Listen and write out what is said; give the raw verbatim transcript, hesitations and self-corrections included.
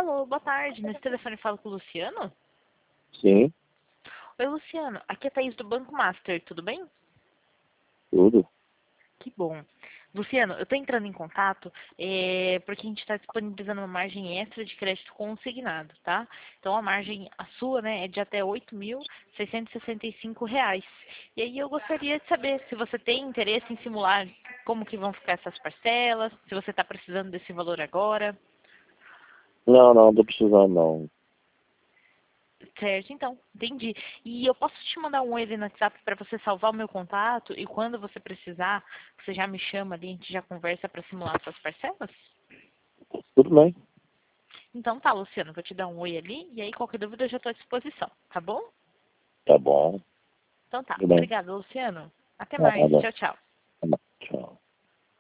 Alô, boa tarde. Nesse telefone falo com o Luciano? Sim, Oi, Luciano. Aqui é a Thaís do Banco Master, tudo bem? tudo. Que bom. Luciano, eu estou entrando em contato é, porque a gente está disponibilizando uma margem extra de crédito consignado, tá? Então a margem, a sua, né, é de até oito mil seiscentos e sessenta e cinco reais. E aí eu gostaria de saber se você tem interesse em simular como que vão ficar essas parcelas, se você está precisando desse valor agora. Não, não, não tô precisando não. Certo, então, entendi. E eu posso te mandar um oi ali no WhatsApp para você salvar o meu contato e quando você precisar, você já me chama ali, a gente já conversa para simular suas parcelas? Tudo bem. Então tá, Luciano, vou te dar um oi ali e aí qualquer dúvida eu já estou à disposição, tá bom? Tá bom. Então tá, Tudo bem. obrigada, Luciano. Até mais, Nada. tchau, tchau.